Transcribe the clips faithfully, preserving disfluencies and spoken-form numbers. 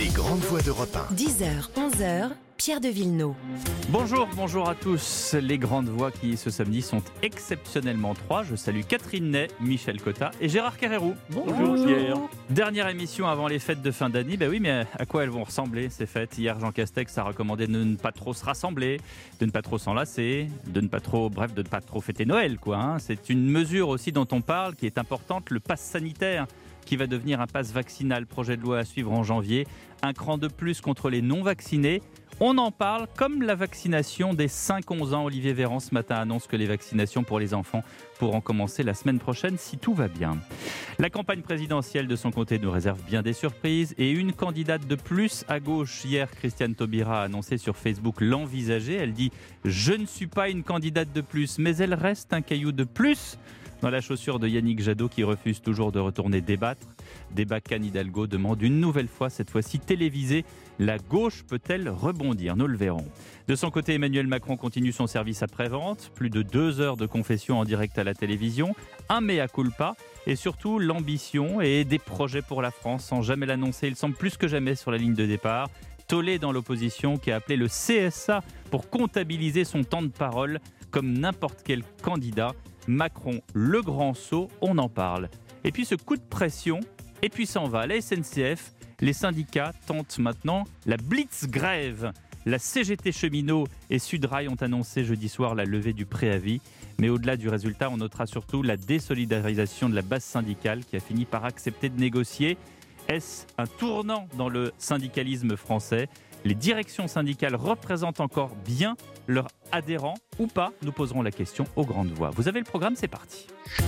Les grandes voix d'Europe un. dix heures, onze heures, Pierre de Villeneuve. Bonjour, bonjour à tous. Les grandes voix qui ce samedi sont exceptionnellement trois. Je salue Catherine Ney, Michel Cotta et Gérard Carrérou. Bonjour Pierre. Dernière émission avant les fêtes de fin d'année. Ben oui, mais à quoi elles vont ressembler ces fêtes? Hier, Jean Castex a recommandé de ne pas trop se rassembler, de ne pas trop s'enlacer, de ne pas trop, bref, de ne pas trop fêter Noël, quoi. Hein. C'est une mesure aussi dont on parle qui est importante, le pass sanitaire, qui va devenir un pass vaccinal. Projet de loi à suivre en janvier. Un cran de plus contre les non-vaccinés. On en parle comme la vaccination des cinq à onze ans. Olivier Véran ce matin annonce que les vaccinations pour les enfants pourront commencer la semaine prochaine si tout va bien. La campagne présidentielle de son côté nous réserve bien des surprises et une candidate de plus à gauche. Hier, Christiane Taubira a annoncé sur Facebook l'envisager. Elle dit « Je ne suis pas une candidate de plus, mais elle reste un caillou de plus » dans la chaussure de Yannick Jadot qui refuse toujours de retourner débattre. Débat qu'Anne Hidalgo demande une nouvelle fois, cette fois-ci télévisée. La gauche peut-elle rebondir? Nous le verrons. De son côté, Emmanuel Macron continue son service après-vente. Plus de deux heures de confession en direct à la télévision. Un mea culpa et surtout l'ambition et des projets pour la France. Sans jamais l'annoncer, il semble plus que jamais sur la ligne de départ. Tollé dans l'opposition qui a appelé le C S A pour comptabiliser son temps de parole comme n'importe quel candidat. Macron, le grand saut, on en parle. Et puis ce coup de pression, et puis s'en va. La S N C F, les syndicats tentent maintenant la blitzgrève. La C G T Cheminots et Sudrail ont annoncé jeudi soir la levée du préavis. Mais au-delà du résultat, on notera surtout la désolidarisation de la base syndicale qui a fini par accepter de négocier. Est-ce un tournant dans le syndicalisme français ? Les directions syndicales représentent encore bien leurs adhérents ou pas? Nous poserons la question aux grandes voix. Vous avez le programme, c'est parti.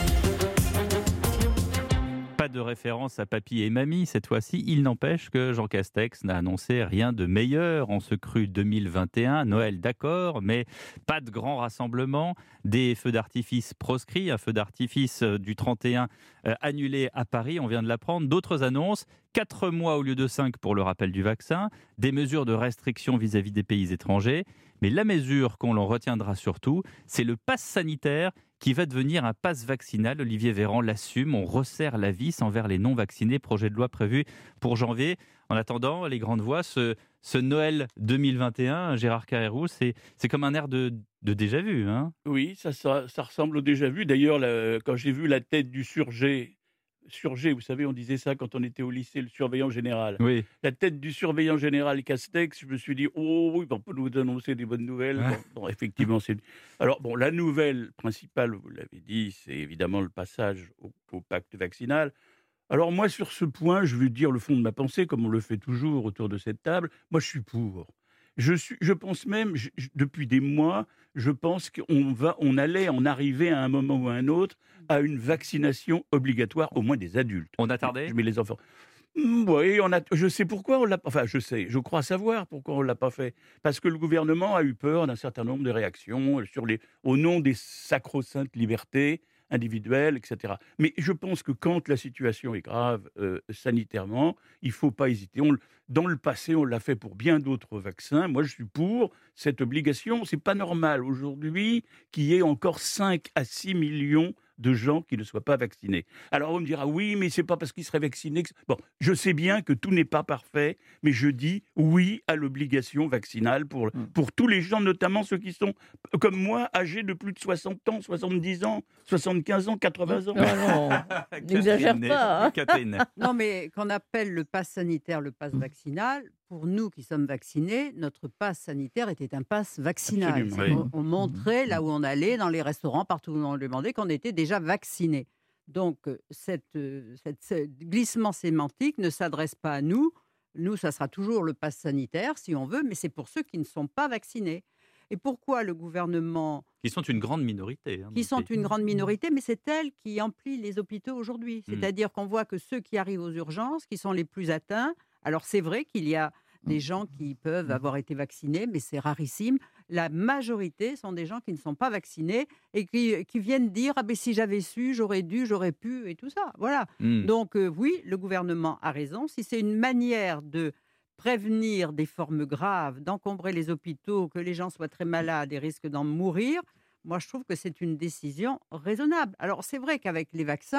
Pas de référence à papy et mamie cette fois-ci. Il n'empêche que Jean Castex n'a annoncé rien de meilleur en ce cru deux mille vingt et un. Noël, d'accord, mais pas de grands rassemblements. Des feux d'artifice proscrits, un feu d'artifice du trente et un euh, annulé à Paris, on vient de l'apprendre. D'autres annonces, quatre mois au lieu de cinq pour le rappel du vaccin, des mesures de restriction vis-à-vis des pays étrangers. Mais la mesure qu'on l'en retiendra surtout, c'est le pass sanitaire qui va devenir un pass vaccinal. Olivier Véran l'assume, on resserre la vis envers les non-vaccinés. Projet de loi prévu pour janvier. En attendant, les grandes voix, ce, ce Noël deux mille vingt et un, Gérard Carrérou, c'est, c'est comme un air de, de déjà-vu. Hein. Oui, ça, ça, ça ressemble au déjà-vu. D'ailleurs, la, quand j'ai vu la tête du surgé, surgé, vous savez, on disait ça quand on était au lycée, le surveillant général. Oui. La tête du surveillant général Castex, je me suis dit, oh oui, on peut nous annoncer des bonnes nouvelles. Ouais. Bon, bon, effectivement, c'est... Alors, bon, la nouvelle principale, vous l'avez dit, c'est évidemment le passage au, au pacte vaccinal. Alors moi, sur ce point, je veux dire le fond de ma pensée, comme on le fait toujours autour de cette table. Moi, je suis pour. Je, suis, je pense même, je, je, depuis des mois, je pense qu'on va, on allait en arriver à un moment ou à un autre à une vaccination obligatoire, au moins des adultes. On a tardé ? Je mets les enfants. Oui, on a, je sais pourquoi on l'a pas. Enfin, je sais, je crois savoir pourquoi on l'a pas fait. Parce que le gouvernement a eu peur d'un certain nombre de réactions sur les, au nom des sacro-saintes libertés individuelles, et cetera. Mais je pense que quand la situation est grave euh, sanitairement, il ne faut pas hésiter. On, dans le passé, on l'a fait pour bien d'autres vaccins. Moi, je suis pour cette obligation. C'est pas normal aujourd'hui qu'il y ait encore cinq à six millions de gens qui ne soient pas vaccinés. Alors on me dira, oui, mais c'est pas parce qu'ils seraient vaccinés que... Bon, je sais bien que tout n'est pas parfait, mais je dis oui à l'obligation vaccinale pour, mmh. pour tous les gens, notamment ceux qui sont, comme moi, âgés de plus de soixante ans, soixante-dix ans, soixante-quinze ans, quatre-vingts ans. Non, non, n'exagère pas. Hein. Non, mais qu'on appelle le pass sanitaire le pass vaccinal, pour nous qui sommes vaccinés, notre pass sanitaire était un pass vaccinal. Oui. On, on montrait là où on allait, dans les restaurants, partout où on demandait, qu'on était déjà vaccinés. Donc, cette, cette, ce glissement sémantique ne s'adresse pas à nous. Nous, ça sera toujours le pass sanitaire, si on veut, mais c'est pour ceux qui ne sont pas vaccinés. Et pourquoi le gouvernement... Qui sont une grande minorité. Hein, qui sont une grande minorité, mais c'est elle qui emplit les hôpitaux aujourd'hui. C'est-à-dire qu'on voit que ceux qui arrivent aux urgences, qui sont les plus atteints, alors c'est vrai qu'il y a des gens qui peuvent avoir été vaccinés, mais c'est rarissime. La majorité sont des gens qui ne sont pas vaccinés et qui, qui viennent dire « Ah ben si j'avais su, j'aurais dû, j'aurais pu » et tout ça. Voilà. Mm. Donc euh, oui, le gouvernement a raison. Si c'est une manière de prévenir des formes graves, d'encombrer les hôpitaux, que les gens soient très malades et risquent d'en mourir, moi je trouve que c'est une décision raisonnable. Alors c'est vrai qu'avec les vaccins,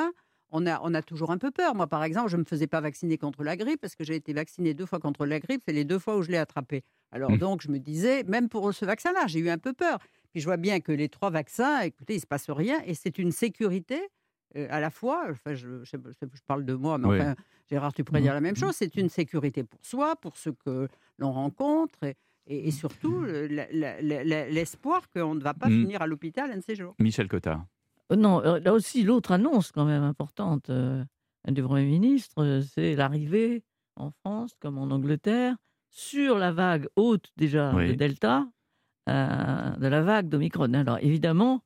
on a, on a toujours un peu peur. Moi, par exemple, je ne me faisais pas vacciner contre la grippe parce que j'ai été vaccinée deux fois contre la grippe. C'est les deux fois où je l'ai attrapée. Alors Mmh. donc, je me disais, même pour ce vaccin-là, j'ai eu un peu peur. Puis je vois bien que les trois vaccins, écoutez, il ne se passe rien et c'est une sécurité euh, à la fois. Enfin, je, je, je- je parle de moi, mais Oui. enfin, Gérard, tu pourrais Mmh. dire la même chose. C'est une sécurité pour soi, pour ceux que l'on rencontre et, et- et surtout le- la- la- la- la- l'espoir qu'on ne va pas Mmh. finir à l'hôpital un de ces jours. Michel Cotta. Euh, Non, euh, là aussi, l'autre annonce quand même importante euh, du Premier ministre, euh, c'est l'arrivée en France, comme en Angleterre, sur la vague haute déjà de Oui. Delta, euh, de la vague d'Omicron. Alors évidemment,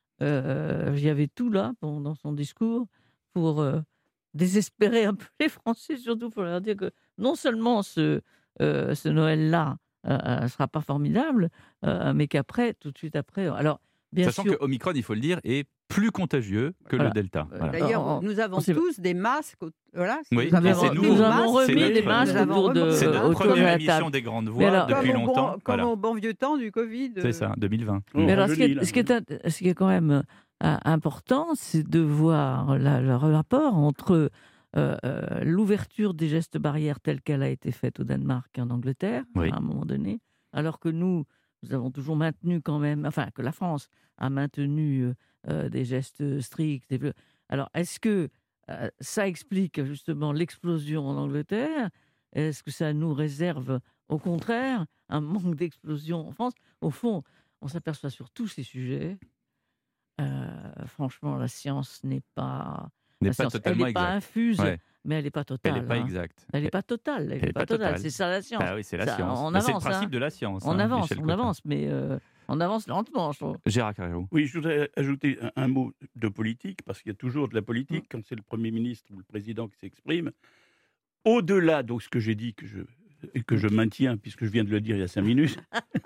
euh, il y avait tout là pour- dans son discours pour euh, désespérer un peu les Français, surtout pour leur dire que non seulement ce, euh, ce Noël-là ne sera pas formidable, euh, mais qu'après, tout de suite après, alors bien Sachant sûr, que Omicron, il faut le dire, est plus contagieux que Voilà. le Delta. Euh, Voilà. D'ailleurs, Oh, oh, nous avons on sait- tous des masques. au- Voilà, Oui, nous avons mais nous c'est avons, nouveau. nous des avons masques, C'est remis notre- des masques nous avons autour de, remis- C'est notre autour de première la émission table. des grandes Mais voix alors- depuis comme, au longtemps. bon, comme Voilà. au bon vieux temps du Covid. C'est ça, deux mille vingt. On Mais alors, ce qui, rajeunit, est, là. ce qui est int- ce qui est quand même euh, important, c'est de voir la- le rapport entre euh, euh, l'ouverture des gestes barrières telle qu'elle a été faite au Danemark et en Angleterre, Oui. à un moment donné, alors que nous, nous avons toujours maintenu quand même, enfin, que la France a maintenu euh, euh, des gestes stricts. et- Alors, est-ce que euh, ça explique justement l'explosion en Angleterre? Est-ce que ça nous réserve, au contraire, un manque d'explosion en France? Au fond, on s'aperçoit sur tous ces sujets. euh, franchement, la science n'est pas, N'est la pas science, totalement elle n'est pas exact. infuse, Ouais. mais elle n'est pas totale. Elle n'est pas hein. exacte. Elle n'est pas totale. Elle Elle n'est est pas pas totale. totale. C'est ça la science. Ah oui, c'est la Ça, science. on Mais c'est le avance, principe hein. de la science. On hein, avance, Michel on Cotta. avance, mais euh, on avance lentement, je trouve. Gérard Carrérou. Oui, je voudrais ajouter un, un mot de politique, parce qu'il y a toujours de la politique Mm. quand c'est le Premier ministre ou le Président qui s'exprime. Au-delà de ce que j'ai dit, que je, que je maintiens, puisque je viens de le dire il y a cinq minutes,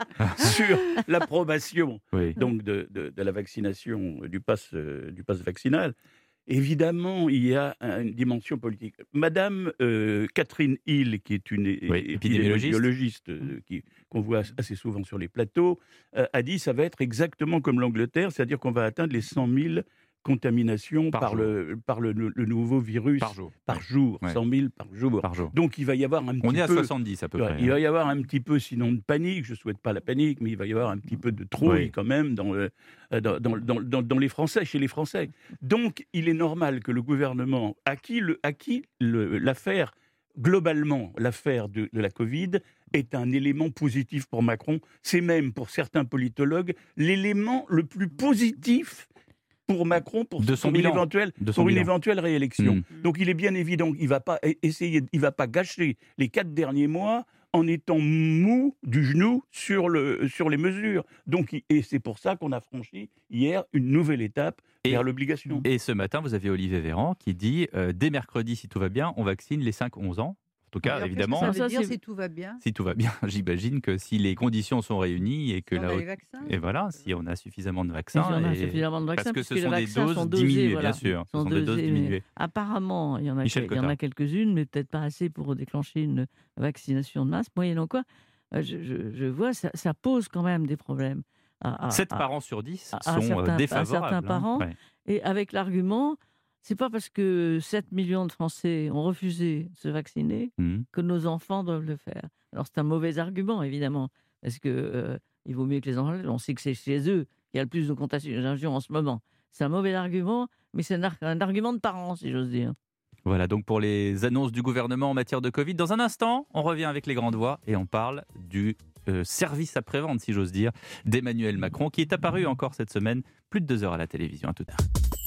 sur l'approbation Oui. donc de, de- de la vaccination, du pass, euh, du pass vaccinal, évidemment, il y a une dimension politique. Madame euh, Catherine Hill, qui est une é- Oui, épidémiologiste. épidémiologiste euh, qui- qu'on voit assez souvent sur les plateaux, euh, a dit que ça va être exactement comme l'Angleterre, c'est-à-dire qu'on va atteindre les cent mille contaminations Par par, jour. le, par le, le nouveau virus Par jour. par Ouais. jour, Ouais. cent mille par jour. Par jour. Donc il va y avoir un petit On est à peu... soixante-dix à peu Ouais, près. il hein. va y avoir un petit peu, sinon de panique, je ne souhaite pas la panique, mais il va y avoir un petit peu de trouille Oui. quand même dans, le- euh, dans, dans- dans- dans- dans les Français, chez les Français. Donc il est normal que le gouvernement, à qui, le, à qui le- l'affaire, globalement, l'affaire de, de la Covid est un élément positif pour Macron. C'est même, pour certains politologues, l'élément le plus positif pour Macron pour, De son pour une, bilan. éventuelle, De son pour une bilan. éventuelle réélection. Mm. Donc il est bien évident qu'il va pas e- essayer, il va pas gâcher les quatre derniers mois en étant mou du genou sur, le, sur les mesures. Donc, il- et c'est pour ça qu'on a franchi hier une nouvelle étape Et- vers l'obligation. Et ce matin, vous avez Olivier Véran qui dit euh, dès mercredi, si tout va bien, on vaccine les cinq onze ans. En tout cas, Alors, évidemment, qu'est-ce que ça Ça, veut dire c'est- si tout va bien si tout va bien, j'imagine que si les conditions sont réunies et que Si on là, a les vaccins et voilà, si on a suffisamment de Si vaccins, on a et- suffisamment de vaccins, parce que ce puisque sont les des vaccins doses sont dosés, diminuées, voilà. bien sûr, ce Sont sont des doses dosés, diminuées. Apparemment, il y en a, Michel quel- il y en Cotta. a quelques-unes, mais peut-être pas assez pour déclencher une vaccination de masse. Moyennant quoi, euh, je, je- je vois, ça, ça pose quand même des problèmes. À, à- sept à- parents sur dix à- à sont euh, certains- à défavorables. certains hein. parents. Ouais. Et avec l'argument, c'est pas parce que sept millions de Français ont refusé de se vacciner Mhm. que nos enfants doivent le faire. Alors c'est un mauvais argument, évidemment, parce que euh, il vaut mieux que les enfants, on sait que c'est chez eux qu'il y a le plus de contagion en ce moment. C'est un mauvais argument, mais c'est un, ar- un argument de parents, si j'ose dire. Voilà donc pour les annonces du gouvernement en matière de Covid. Dans un instant, on revient avec les grandes voix et on parle du euh, service après-vente, si j'ose dire, d'Emmanuel Macron, qui est apparu encore cette semaine, plus de deux heures à la télévision. À tout à l'heure.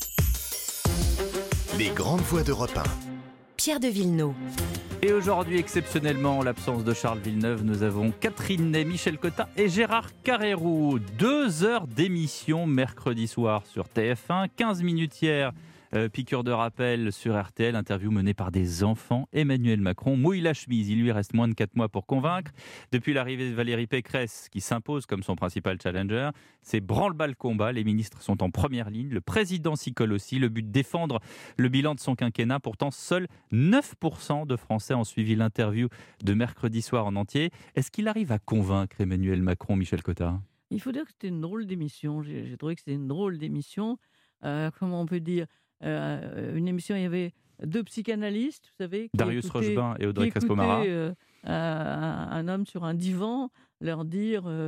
Les grandes voix d'Europe un. Pierre de Villeneuve. Et aujourd'hui, exceptionnellement, en l'absence de Charles Villeneuve, nous avons Catherine Ney, Michel Cotta et Gérard Carrérou. Deux heures d'émission mercredi soir sur T F un, quinze minutes hier. Euh, piqûre de rappel sur R T L, interview menée par des enfants. Emmanuel Macron mouille la chemise, il lui reste moins de quatre mois pour convaincre. Depuis l'arrivée de Valérie Pécresse, qui s'impose comme son principal challenger, c'est branle-bas le combat, les ministres sont en première ligne, le président s'y colle aussi, le but de défendre le bilan de son quinquennat. Pourtant, seuls neuf pour cent de Français ont suivi l'interview de mercredi soir en entier. Est-ce qu'il arrive à convaincre Emmanuel Macron, Michel Cotta ? Il faut dire que c'était une drôle d'émission. J'ai j'ai trouvé que c'était une drôle d'émission. Euh, comment on peut dire euh, une émission, il y avait deux psychanalystes, vous savez. Qui Darius écoutaient, Rochebin et Audrey qui Crespo-Mara. écoutaient, euh, un, un homme sur un divan leur dire euh,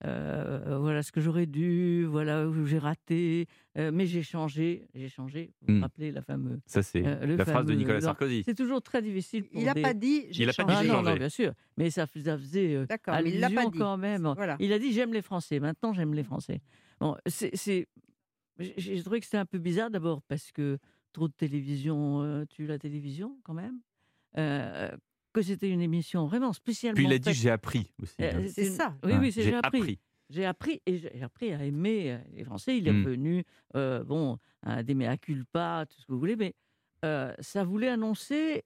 euh, voilà ce que j'aurais dû, voilà où j'ai raté, euh, mais j'ai changé, j'ai changé. Vous vous Mm. rappelez la fameuse. Ça, c'est Euh, le la phrase de fameux- Nicolas alors, Sarkozy. C'est toujours très difficile pour Il n'a des... pas dit. j'ai Il a pas dit Ah changé. j'ai non, non, changé. bien sûr. Mais ça, ça faisait euh, D'accord, mais il l'a pas allusion dit. quand même. Voilà. Il a dit j'aime les Français. Maintenant, j'aime les Français. Bon, c'est, c'est... J'ai j'ai trouvé que c'était un peu bizarre d'abord parce que trop de télévision euh, tue la télévision quand même. Euh, que c'était une émission vraiment spécialement. Puis il a dit faite. j'ai appris aussi. Euh, hein. C'est une- ça. Oui, Ouais, oui, c'est j'ai j'ai appris. appris. J'ai appris et j'ai appris à aimer euh, les Français. Il est Mm. revenu, euh, bon, à des mea culpa, tout ce que vous voulez, mais euh, ça voulait annoncer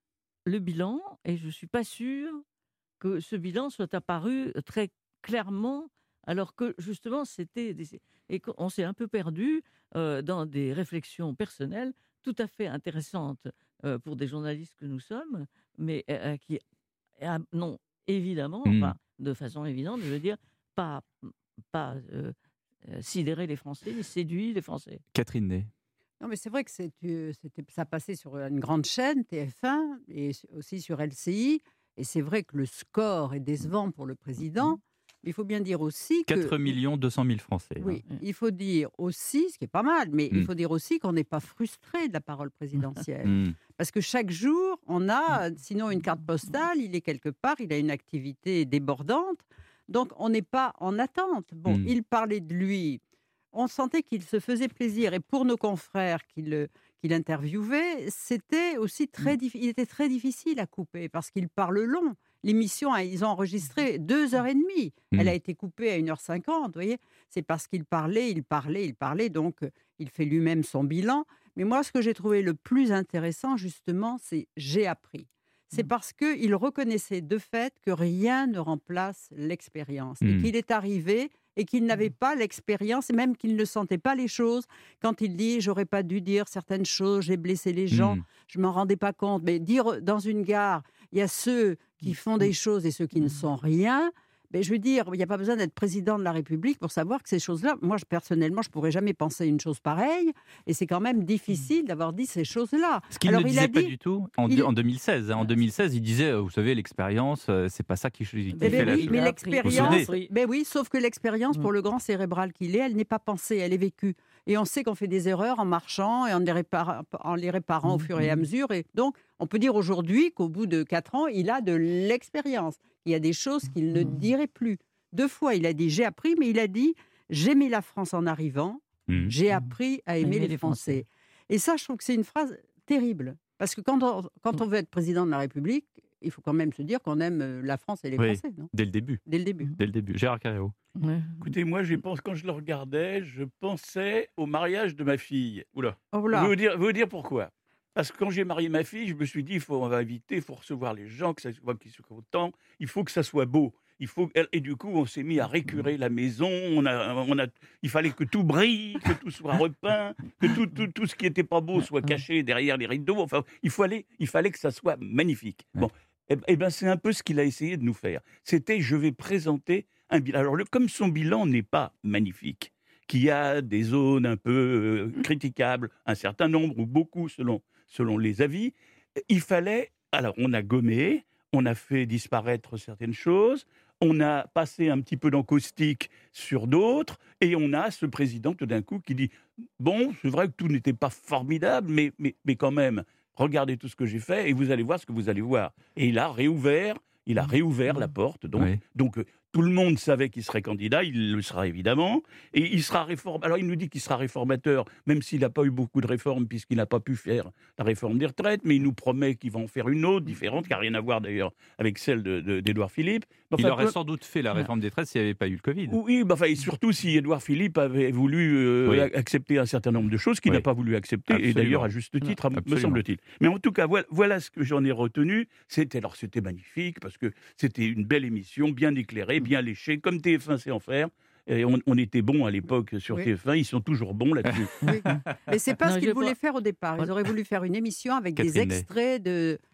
le bilan et je ne suis pas sûre que ce bilan soit apparu très clairement, alors que justement, c'était. Des... Et qu'on s'est un peu perdu euh, dans des réflexions personnelles tout à fait intéressantes euh, pour des journalistes que nous sommes, mais euh, qui euh, non, évidemment, Mm. enfin, de façon évidente, je veux dire, pas, pas euh, euh, sidérer les Français, ni séduire les Français. Catherine Ney. Non, mais c'est vrai que c'est, euh, c'était, ça passait sur une grande chaîne, T F un, et aussi sur L C I. Et c'est vrai que le score est décevant pour le président. Mais il faut bien dire aussi que... quatre millions deux cent mille Français. Oui, hein. il faut dire aussi, ce qui est pas mal, mais Mm. il faut dire aussi qu'on n'est pas frustré de la parole présidentielle. Mm. Parce que chaque jour, on a, sinon une carte postale, il est quelque part, il a une activité débordante. Donc, on n'est pas en attente. Bon, Mm. il parlait de lui. On sentait qu'il se faisait plaisir. Et pour nos confrères qu'il qu'il interviewait, c'était aussi très, diffi- il était très difficile à couper parce qu'il parle long. L'émission, a- ils ont enregistré deux heures et demie. Mm. Elle a été coupée à une heure cinquante. Vous voyez, c'est parce qu'il parlait, il parlait, il parlait. Donc, euh, il fait lui-même son bilan. Mais moi, ce que j'ai trouvé le plus intéressant, justement, c'est j'ai appris. C'est Mm. parce qu'il reconnaissait de fait que rien ne remplace l'expérience et Mm. qu'il est arrivé et qu'il n'avait pas l'expérience et même qu'il ne sentait pas les choses quand il dit j'aurais pas dû dire certaines choses, j'ai blessé les gens, Mm. je m'en rendais pas compte. Mais dire dans une gare, il y a ceux qui font des choses et ceux qui ne sont rien. Mais je veux dire, il n'y a pas besoin d'être président de la République pour savoir que ces choses-là, moi je- personnellement, je pourrais jamais penser une chose pareille. Et c'est quand même difficile d'avoir dit ces choses-là. Ce qu'il Alors, ne il disait a pas dit- du tout en, il- en deux mille seize. hein. En deux mille seize, il disait, euh, vous savez, l'expérience, euh, c'est pas ça qui, qui Eh fait ben la oui, chose. mais Vous l'expérience, souvenez ben oui, sauf que l'expérience, Mm. pour le grand cérébral qu'il est, elle n'est pas pensée, elle est vécue. Et on sait qu'on fait des erreurs en marchant et en les réparant, en les réparant au fur et à mesure. Et donc, on peut dire aujourd'hui qu'au bout de quatre ans, il a de l'expérience. Il y a des choses qu'il ne dirait plus. Deux fois, il a dit j'ai appris, mais il a dit j'aimais la France en arrivant, Mm. j'ai appris à aimer les Français. Et ça, je trouve que c'est une phrase terrible. Parce que quand on, quand on veut être président de la République, il faut quand même se dire qu'on aime euh, la France et les Oui. Français, non Dès le début. Dès le début. Dès le début. Gérard Carreau. Ouais. Écoutez, moi, je pense, quand je le regardais, je pensais au mariage de ma fille. Oula. Oh Je là. vais vous dire, je vais vous dire pourquoi. Parce que quand j'ai marié ma fille, je me suis dit, il faut, on va inviter, il faut recevoir les gens, que ça soit qu'ils soient contents, il faut que ça soit beau. Il faut, et du coup, on s'est mis à récurer la maison. On a, on a, il fallait que tout brille, que tout soit repeint, que tout, tout, tout ce qui n'était pas beau soit caché derrière les rideaux. Enfin, il fallait, il fallait que ça soit magnifique. Bon, et, et ben, c'est un peu ce qu'il a essayé de nous faire. C'était, je vais présenter un bilan. Alors, le, comme son bilan n'est pas magnifique, qu'il y a des zones un peu euh, critiquables, un certain nombre ou beaucoup selon, selon les avis, il fallait. Alors, on a gommé, on a fait disparaître certaines choses, on a passé un petit peu d'encaustique sur d'autres, et on a ce président tout d'un coup qui dit « Bon, c'est vrai que tout n'était pas formidable, mais, mais, mais quand même, regardez tout ce que j'ai fait, et vous allez voir ce que vous allez voir. » Et il a réouvert, il a réouvert la porte, donc, Oui. donc euh, tout le monde savait qu'il serait candidat, il le sera évidemment, et il sera réformateur. Alors il nous dit qu'il sera réformateur, même s'il n'a pas eu beaucoup de réformes, puisqu'il n'a pas pu faire la réforme des retraites, mais il nous promet qu'il va en faire une autre, différente, qui n'a rien à voir d'ailleurs avec celle de- de- d'Édouard Philippe. Il Enfin, aurait peu- sans doute fait la réforme des retraites s'il n'y avait pas eu le Covid. Oui, bah, enfin, et surtout si Édouard Philippe avait voulu euh, Oui. accepter un certain nombre de choses qu'il Oui. n'a pas voulu accepter, Absolument. et d'ailleurs à juste titre, me Absolument. semble-t-il. Mais en tout cas, voilà, voilà ce que j'en ai retenu. C'était, alors c'était magnifique, parce que c'était une belle émission, bien éclairée, bien léchée, comme T F un sait en faire. Et on, on était bons à l'époque sur Oui. T F un, ils sont toujours bons là-dessus. Oui. Mais c'est pas Non, ce je qu'ils vais voulaient pas- faire au départ. Ils auraient voulu faire une émission avec des Catherine Ney. extraits de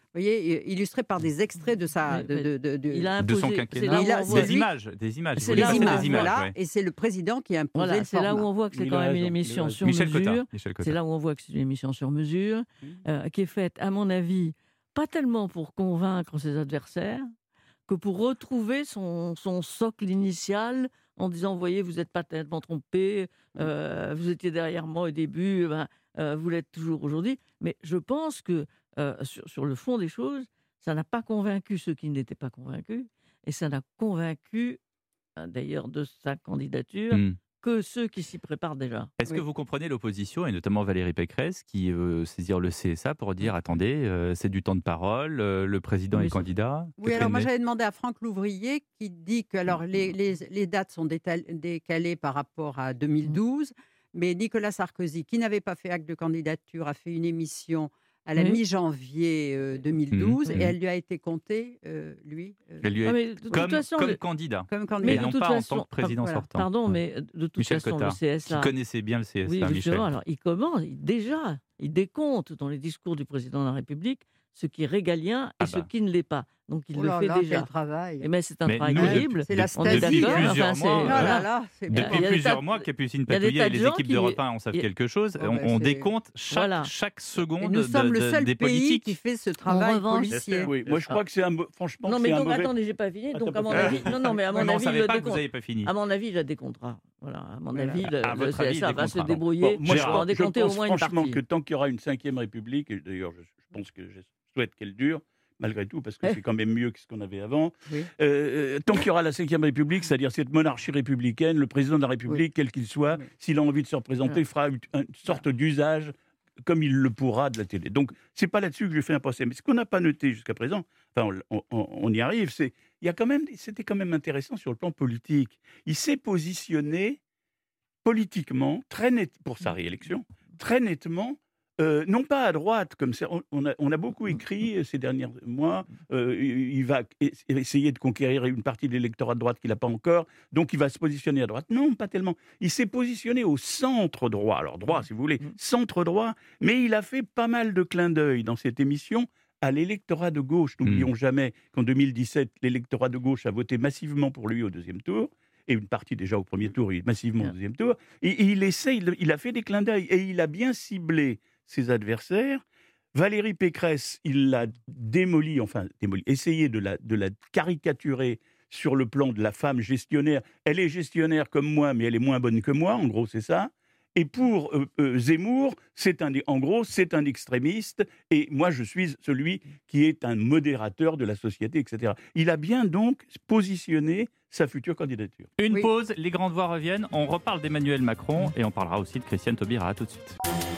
voyez, illustré par des extraits de sa... Oui, De, mais de, de, de- Il a De imposé. son c'est quinquennat. là où Il a- on c'est voit- Des lui- images, des images. C'est Vous les là voulez où- passer images, des images, voilà, ouais. et c'est le président qui a imposé Voilà, le c'est là où format. on voit que c'est Il quand a même une raison, il a émission raison. sur Michel mesure. Cotta. Michel Cotta. C'est là où on voit que c'est une émission sur mesure, euh, qui est faite, à mon avis, pas tellement pour convaincre ses adversaires, que pour retrouver son, son socle initial en disant, vous voyez, vous n'êtes pas tellement trompé, euh, vous étiez derrière moi au début, ben, euh, vous l'êtes toujours aujourd'hui. Mais je pense que euh, sur, sur le fond des choses, ça n'a pas convaincu ceux qui n'étaient pas convaincus, et ça n'a convaincu, euh, d'ailleurs, de sa candidature, Hmm. que ceux qui s'y préparent déjà. Est-ce que Oui. vous comprenez l'opposition, et notamment Valérie Pécresse, qui veut saisir le C S A pour dire, attendez, euh, c'est du temps de parole, euh, le président Oui, est ça- candidat. Oui, Catherine alors moi Ney. j'avais demandé à Franck Louvrier qui dit que alors, les, les, les dates sont détal- décalées par rapport à deux mille douze, mais Nicolas Sarkozy, qui n'avait pas fait acte de candidature, a fait une émission à la Oui. mi-janvier euh, deux mille douze Mhm. et elle lui a été comptée, euh, lui, euh, Elle lui Ah, est mais de toute comme, façon, comme le- candidat, comme Mais candidat. et de non toute pas en façon- tant que président voilà. sortant. Pardon, Ouais. mais de toute Michel façon, Cotta, le C S qui A... connaissait bien le C S A, Oui, Michel. justement, alors il commence, il- déjà, il décompte dans les discours du président de la République ce qui est régalien et Ah ce bah. qui ne l'est pas. Donc il Oh le là fait là, déjà. quel travail. Et mais c'est un Mais travail nous, terrible. C'est la On est Depuis d'accord. plusieurs Enfin, c'est- mois, Oh là voilà. là, c'est Il y a- Depuis il y a des plusieurs tas de- mois, Capucine il y a des Patouillet tas et de les gens équipes qui- d'Europe un, on sait il y a- quelque chose. Oh on ben, on c'est- décompte chaque, Voilà. chaque Et seconde nous sommes de- le de- seul des pays politiques. qui fait ce travail revanche- policier. Oui, moi je crois que c'est un, mo- franchement, Non, que mais c'est un donc mauvais. attendez, j'ai pas fini. Ah, Donc t'as à mon pas avis, fini. non, non, mais à mon Non, mais on avis, savait il le pas que vous décompte. n'avez pas fini. À mon avis, il la décomptera. Voilà, à mon Voilà. avis, le, À le votre avis, il C S A va se décomptera. débrouiller Bon, moi, je Gérard. pour en pense, je décompter au pense moins une franchement partie. que tant qu'il y aura une cinquième République, et d'ailleurs je, je pense que je souhaite qu'elle dure, malgré tout, parce que Eh. c'est quand même mieux que ce qu'on avait avant, Oui. euh, tant qu'il y aura la cinquième République, c'est-à-dire cette monarchie républicaine, le président de la République, quel qu'il soit, Oui. s'il a envie de se représenter, Ouais. fera une, une sorte d'usage comme il le pourra de la télé. Donc, c'est pas là-dessus que je fais un procès. Mais ce qu'on n'a pas noté jusqu'à présent, enfin, on, on- on y arrive, c'est il y a quand même, c'était quand même intéressant sur le plan politique. Il s'est positionné politiquement très net pour sa réélection, très nettement. euh, non pas à droite, comme ça, on, on a, on a beaucoup écrit ces derniers mois, euh, il il va e- essayer de conquérir une partie de l'électorat de droite qu'il n'a pas encore, donc il va se positionner à droite. Non, pas tellement. Il s'est positionné au centre droit, alors droit si vous voulez, centre droit, mais il a fait pas mal de clins d'œil dans cette émission à l'électorat de gauche. N'oublions jamais qu'en deux mille dix-sept, l'électorat de gauche a voté massivement pour lui au deuxième tour, et une partie déjà au premier tour, et massivement au deuxième tour, et, et il essaie, il, il a fait des clins d'œil, et il a bien ciblé ses adversaires. Valérie Pécresse, il l'a démolie, enfin démolie, essayé de la, de la caricaturer sur le plan de la femme gestionnaire. Elle est gestionnaire comme moi, mais elle est moins bonne que moi, en gros c'est ça. Et pour euh, euh, Zemmour, c'est un, en gros, c'est un extrémiste, et moi je suis celui qui est un modérateur de la société, et cetera. Il a bien donc positionné sa future candidature. Une Oui. pause, les grandes voix reviennent. On reparle d'Emmanuel Macron et on parlera aussi de Christiane Taubira. À tout de suite.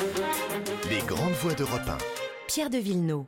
Les grandes voix d'Europe un. Pierre de Villeneuve.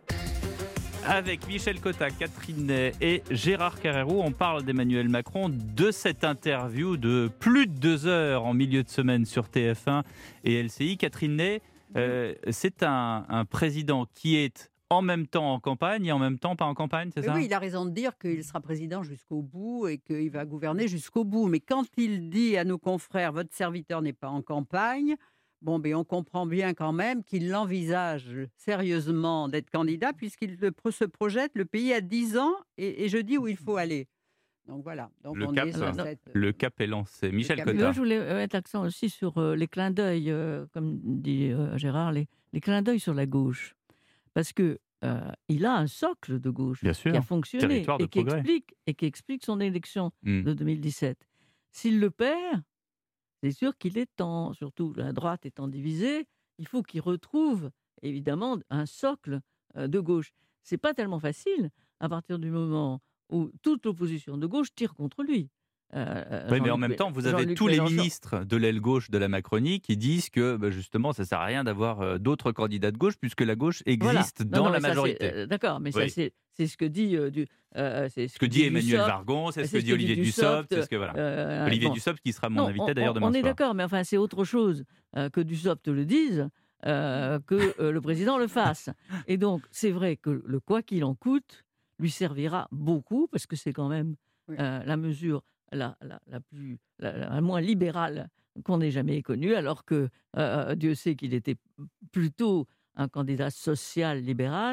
Avec Michel Cotta, Catherine Ney et Gérard Carrérou, on parle d'Emmanuel Macron, de cette interview de plus de deux heures en milieu de semaine sur T F un et L C I. Catherine Ney, euh, c'est un, un président qui est en même temps en campagne et en même temps pas en campagne, c'est Mais ça? oui, il a raison de dire qu'il sera président jusqu'au bout et qu'il va gouverner jusqu'au bout. Mais quand il dit à nos confrères, votre serviteur n'est pas en campagne, bon, ben, on comprend bien quand même qu'il envisage sérieusement d'être candidat puisqu'il le- se projette le pays à dix ans et, et je dis où il faut aller. Donc voilà. Donc Le on cap, est sur ça. cette- Le cap est lancé. Michel cap. Mais Cotta. moi, je voulais euh, mettre l'accent aussi sur euh, les clins d'œil, euh, comme dit euh, Gérard, les, les clins d'œil sur la gauche. Parce que euh, il a un socle de gauche Bien sûr. qui a fonctionné Territoire de et qui, progrès. explique, et qui explique son élection Hmm. de deux mille dix-sept. S'il le perd, c'est sûr qu'il est temps, surtout la droite étant divisée, il faut qu'il retrouve évidemment un socle euh, de gauche. C'est pas tellement facile à partir du moment où toute l'opposition de gauche tire contre lui. Euh, Oui, mais en Jean-Luc même Mé- temps, vous avez Jean-Luc tous les Mélenchon. ministres de l'aile gauche de la Macronie qui disent que bah, justement, ça ne sert à rien d'avoir euh, d'autres candidats de gauche puisque la gauche Voilà. existe Non, dans non, la mais ça, c'est- majorité. euh, D'accord, mais ça, Oui. c'est, c'est ce que dit, euh, du, euh, c'est Ce que dit Emmanuel Dussopt. Vargon, c'est ce c'est que dit Olivier Dussopt, c'est ce que voilà. Euh, Olivier bon. Dussopt qui sera mon Non, invité on- d'ailleurs on, demain on est soir. d'accord, mais enfin, c'est autre chose euh, que Dussopt le dise, euh, que euh, le président le fasse. Et donc, c'est vrai que le quoi qu'il en coûte lui servira beaucoup, parce que c'est quand même Oui. euh, la mesure la, la, la, plus, la, la moins libérale qu'on ait jamais connue, alors que euh, Dieu sait qu'il était plutôt un candidat social libéral.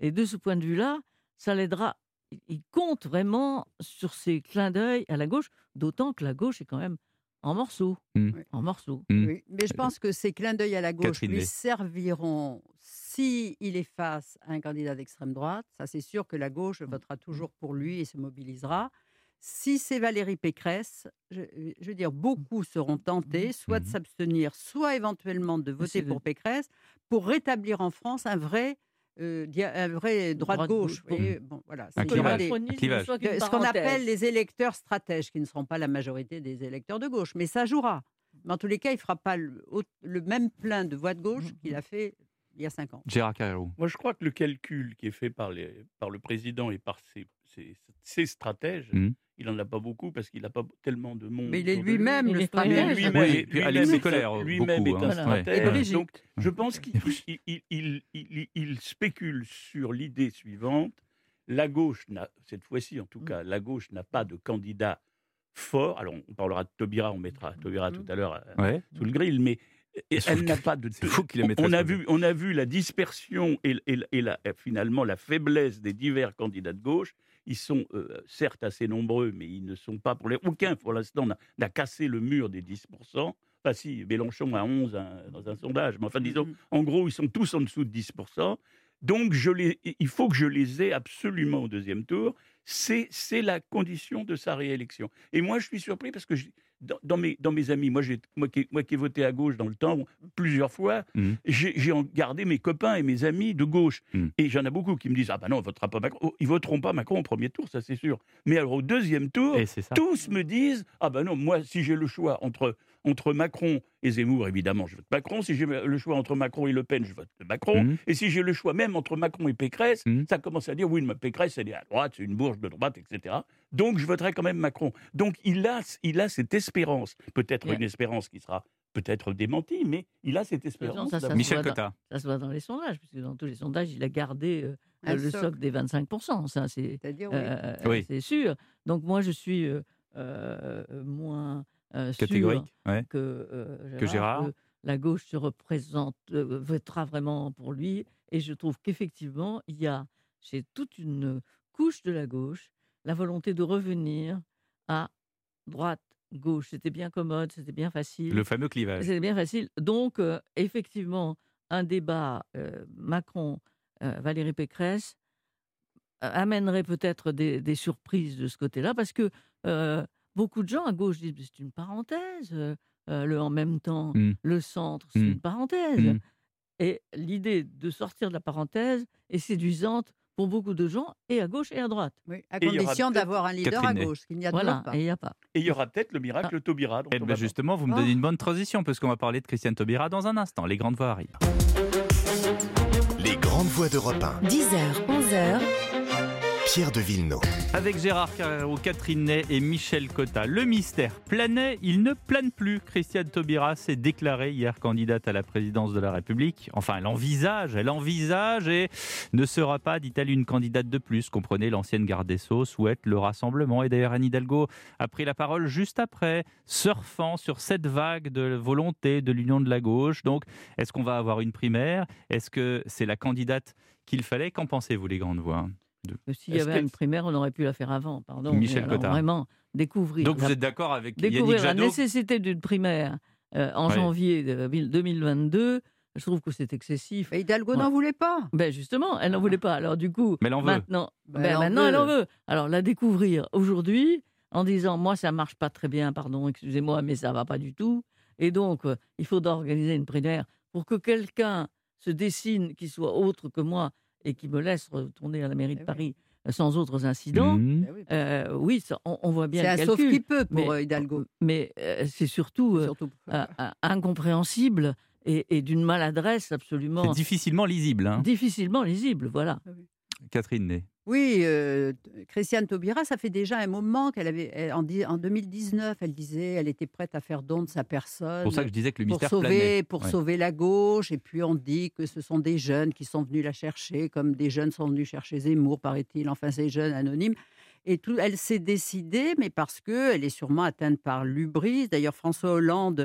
Et de ce point de vue-là, ça l'aidera. Il- Il compte vraiment sur ces clins d'œil à la gauche, d'autant que la gauche est quand même en morceaux. Mm. Oui. En morceaux. Mm. Oui, mais je pense que ces clins d'œil à la gauche Catherine lui Ney. serviront si il est face à un candidat d'extrême droite. Ça, c'est sûr que la gauche votera toujours pour lui et se mobilisera. Si c'est Valérie Pécresse, je, je veux dire, beaucoup seront tentés soit de Mhm. s'abstenir, soit éventuellement de voter c'est- pour Pécresse, pour rétablir en France un vrai, euh, dia- un vrai droite-gauche. Droite-gauche. Vous voyez, bon, voilà, c'est clivage. pas des- macronisme clivage. soit qu'une de- ce qu'on appelle parenthèse. les électeurs stratèges, qui ne seront pas la majorité des électeurs de gauche. Mais ça jouera. Mais en tous les cas, il ne fera pas le, au- le même plein de voix de gauche Mhm. qu'il a fait il y a cinq ans. Gérard Carrérou. Moi, je crois que le calcul qui est fait par, les, par le président et par ses, ses- ses stratèges, Mhm. il n'en a pas beaucoup parce qu'il n'a pas tellement de monde. Mais il est autour de lui. lui-même Il le est stratège. lui-même. Lui-même Oui, est- et puis lui-même Alexis est- Colère, lui-même beaucoup, est un hein. Voilà. stratège. Et Brigitte. Donc, je pense qu'il il, il, il, il- il spécule sur l'idée suivante. La gauche, n'a, cette fois-ci en tout cas, la gauche n'a pas de candidat fort. Alors, on parlera de Taubira, on mettra Taubira tout à l'heure euh, Ouais. sous le grill, mais Sous le elle n'a grill. pas de... C'est fou qu'il la mettrait on, a sous le vu, on a vu la dispersion et, et, et la, et finalement la faiblesse des divers candidats de gauche. Ils sont euh, certes assez nombreux, mais ils ne sont pas pour les... Aucun, pour l'instant, n'a, n'a cassé le mur des dix pour cent. Enfin, si, Mélenchon a onze hein, dans un sondage. Mais enfin, disons, Mhm. en gros, ils sont tous en dessous de dix pour cent. Donc, je les, il faut que je les ai absolument au deuxième tour. C'est, c'est la condition de sa réélection. Et moi, je suis surpris parce que je- dans, dans mes, dans mes amis, moi, j'ai, moi, qui, moi qui ai voté à gauche dans le temps, plusieurs fois, Mhm. j'ai, j'ai en- gardé mes copains et mes amis de gauche. Mhm. Et j'en ai beaucoup qui me disent « Ah ben non, on votera pas Macron. Oh, ils voteront pas Macron au premier tour, ça c'est sûr. Mais alors au deuxième tour, Et c'est ça. tous me disent « Ah ben non, moi, si j'ai le choix entre, entre Macron et Zemmour, évidemment, je vote Macron. Si j'ai le choix entre Macron et Le Pen, je vote Macron. Mhm. Et si j'ai le choix même entre Macron et Pécresse, Mhm. ça commence à dire « Oui, mais Pécresse, elle est à droite, c'est une bourge de droite, et cetera. Donc, je voterai quand même Macron. » Donc, il a, il a cette espérance, peut-être Bien. une espérance qui sera peut-être démentie, mais il a cette espérance. ça, ça d'avoir- se Michel voit dans- Cotta. Ça se voit dans les sondages, puisque dans tous les sondages, il a gardé euh, Un le socle. socle des vingt-cinq pour cent. Ça, c'est C'est-à-dire, oui. euh, Oui. c'est sûr. Donc moi, je suis euh, euh, moins euh, sûr Catégorique. Ouais. que, euh, Que Gérard. que la gauche se représente, euh, votera vraiment pour lui. Et je trouve qu'effectivement, il y a chez toute une couche de la gauche la volonté de revenir à droite, gauche. C'était bien commode, c'était bien facile. Le fameux clivage. C'était bien facile. Donc, euh, effectivement, un débat euh, Macron-Valérie Pécresse euh, amènerait peut-être des, des surprises de ce côté-là, parce que euh, beaucoup de gens à gauche disent c'est une parenthèse, euh, euh, le en même temps, Mm. le centre, c'est Mm. une parenthèse. Mm. Et l'idée de sortir de la parenthèse est séduisante pour beaucoup de gens, et à gauche et à droite. Oui, à Et il y aura condition peut-être d'avoir un leader Catherine à Ney. gauche, qu'il n'y a Voilà, toujours pas. et il n'y a pas. Et il y aura peut-être le miracle Taubira. dont Eh on ben va justement, vous me Oh. donnez une bonne transition, parce qu'on va parler de Christiane Taubira dans un instant. Les grandes voix arrivent. Les grandes voix d'Europe un. dix heures, onze heures, Pierre de Villeneuve. Avec Gérard Carrérou, Catherine Ney et Michel Cotta. Le mystère planait, il ne plane plus. Christiane Taubira s'est déclarée hier candidate à la présidence de la République. Enfin, elle envisage, elle envisage et ne sera pas, dit-elle, une candidate de plus. Comprenez, l'ancienne garde des Sceaux souhaite le rassemblement. Et d'ailleurs, Anne Hidalgo a pris la parole juste après, surfant sur cette vague de volonté de l'union de la gauche. Donc, est-ce qu'on va avoir une primaire? Est-ce que c'est la candidate qu'il fallait? Qu'en pensez-vous, les grandes voix? Que S'il y Est-ce avait que- une primaire, on aurait pu la faire avant. Pardon. Michel Mais alors, Cotta. Vraiment, découvrir. Donc, la- vous êtes d'accord avec découvrir Yannick la Jadot? nécessité d'une primaire euh, en Ouais. janvier de deux mille vingt-deux, je trouve que c'est excessif. Mais Hidalgo Ouais. n'en voulait pas. Ben justement, elle n'en voulait pas. Alors du coup, Mais elle en veut. maintenant, Ben, ben, elle en maintenant veut. elle en veut. Alors la découvrir aujourd'hui en disant moi ça marche pas très bien, pardon, excusez-moi, mais ça va pas du tout. Et donc euh, il faudra organiser une primaire pour que quelqu'un se dessine qui soit autre que moi et qui me laisse retourner à la mairie de Eh oui. Paris euh, sans autres incidents. Mmh. Ben oui. Euh, oui, ça, on, on voit bien C'est le un sauf calcul. qui peut pour mais- euh, Hidalgo. Mais euh, c'est surtout euh, Surtout. euh, euh, incompréhensible et, et d'une maladresse absolument C'est difficilement lisible, hein, difficilement lisible. Voilà. Catherine Ney. Oui, euh, Christiane Taubira, ça fait déjà un moment qu'elle avait, elle- en, di- en deux mille dix-neuf, elle disait, elle était prête à faire don de sa personne. C'est pour ça que je disais que le pour mystère sauver, planait. pour Ouais. sauver la gauche. Et puis on dit que ce sont des jeunes qui sont venus la chercher, comme des jeunes sont venus chercher Zemmour, paraît-il. Enfin, ces jeunes anonymes. Et tout, elle s'est décidée, mais parce qu'elle est sûrement atteinte par l'hubris. D'ailleurs, François Hollande